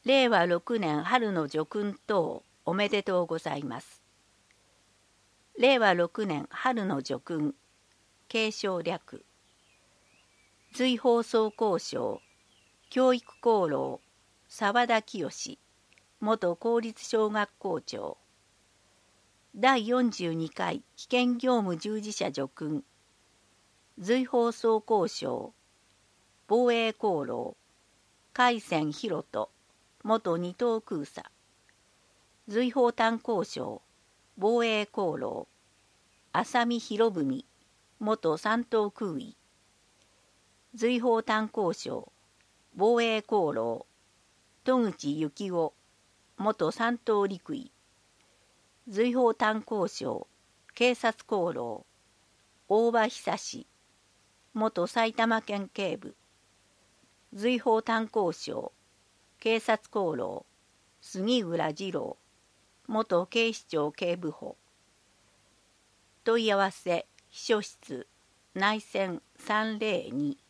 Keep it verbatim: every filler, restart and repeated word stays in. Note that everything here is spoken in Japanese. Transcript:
れいわろくねん春の叙勲等おめでとうございます。れいわろくねん春の叙勲、継承略。随放送公賞、教育功労、沢田清、元公立小学校長。だいよんじゅうにかい危険業務従事者叙勲、随放送公賞、防衛功労、海鮮博人、元二等空佐。随放炭鉱賞、防衛功労、浅見博文、元三等空尉。随放炭鉱賞、防衛功労、戸口幸夫、元三等陸尉。随放炭鉱賞、警察功労、大場久志、元埼玉県警部。随放炭鉱賞、警察功労、杉浦二郎、元警視庁警部補。問い合わせ秘書室内線さんぜろに